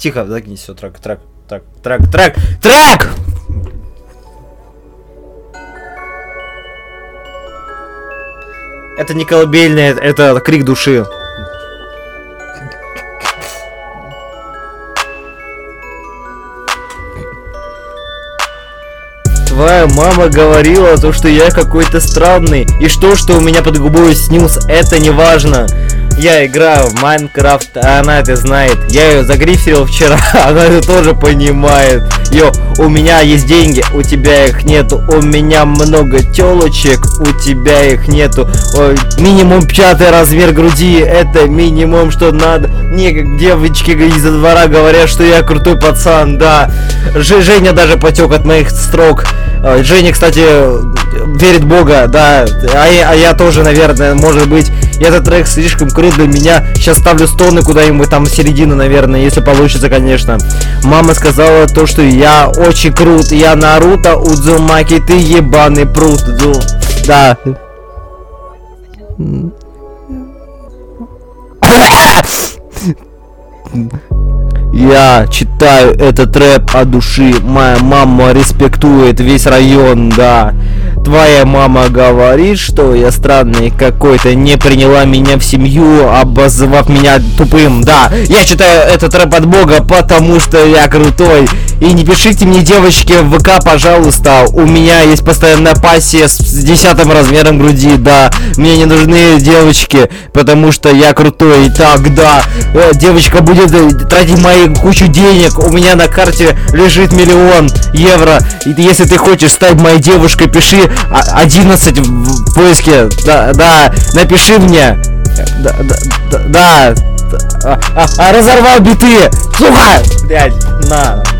Тихо, загни, все, трек! Это не колыбельная, это крик души. Твоя мама говорила то, что я какой-то странный. И что у меня под губой снюс, это не важно. Я играю в Майнкрафт, а она это знает. Я ее загриферил вчера, она это тоже понимает. У меня есть деньги, у тебя их нету. У меня много телочек, у тебя их нету. Ой, минимум 5 размер груди, это минимум, что надо. Мне как девочки из-за двора говорят, что я крутой пацан, да. Женя даже потек от моих строк. Женя, кстати, верит в Бога, да. А я тоже, наверное, может быть. Этот трек слишком крут для меня. Сейчас ставлю стоны куда-нибудь там в середину, наверное, если получится, конечно. Мама сказала то, что я очень крут. Я Наруто, Удзумаки, ты ебаный прут. Да. Я читаю этот рэп от души. Моя мама респектует весь район, да. Твоя мама говорит, что я странный какой-то, не приняла меня в семью, обозвав меня тупым, да. Я читаю этот рэп от Бога, потому что я крутой. И не пишите мне, девочки, в ВК, пожалуйста. У меня есть постоянная пассия с 10 размером груди, да. Мне не нужны девочки, потому что я крутой. Так, да, девочка будет тратить мои кучу денег. У меня на карте лежит 1 000 000 евро. И если ты хочешь стать моей девушкой, пиши 11 в поиске. Да, напиши мне. Да. Разорвал биты. Сука! Блядь, на.